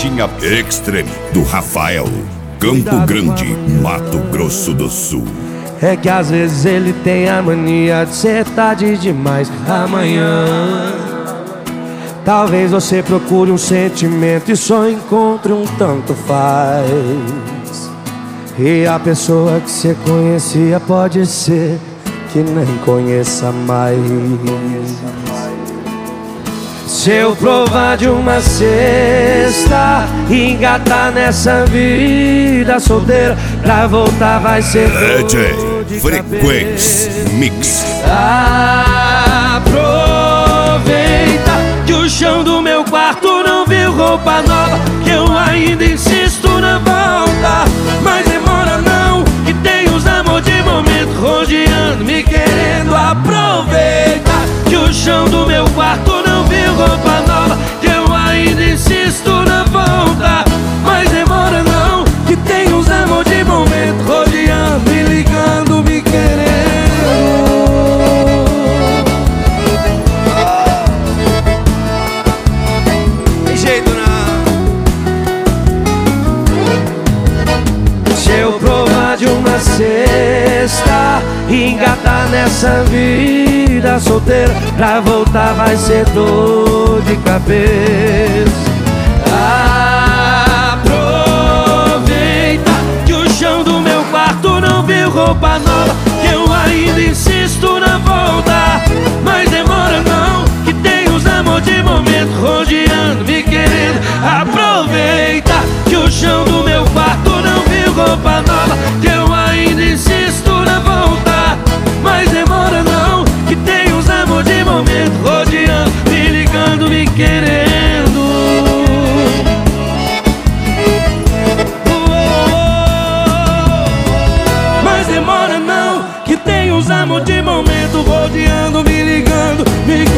Caixinha Extreme do Rafael, Campo Grande, Mato Grosso do Sul. É que às vezes ele tem a mania de ser tarde demais amanhã. Talvez você procure um sentimento e só encontre um tanto faz. E a pessoa que você conhecia pode ser que nem conheça mais. Se eu provar de uma cesta e engatar nessa vida solteira, pra voltar vai ser DJ Frequência Mix. Aproveita que o chão do meu quarto não viu roupa nova, que eu ainda insisto na volta. Mas demora não, que tem os amor de momento rodeando, me querendo. Aproveita que o chão do meu quarto não viu roupa nova, que eu ainda insisto na volta. Mas demora não, que tem os amor de momento rodeando, me ligando, me querendo. Tem jeito não. Se eu provar de uma cesta e engatar nessa vida solteira, pra voltar vai ser dor de cabeça. Aproveita que o chão do meu quarto não viu roupa nova, que eu ainda insisto na volta. Mas demora não, que tem os amor de momento rodeando, me querendo. Aproveita que o chão do meu quarto não viu roupa nova, que eu ainda insisto na volta. Mas demora não, que tem os amor de momento rodeando, me ligando, me querendo. Mas demora não, que tem os amor de momento rodeando, me ligando, me querendo.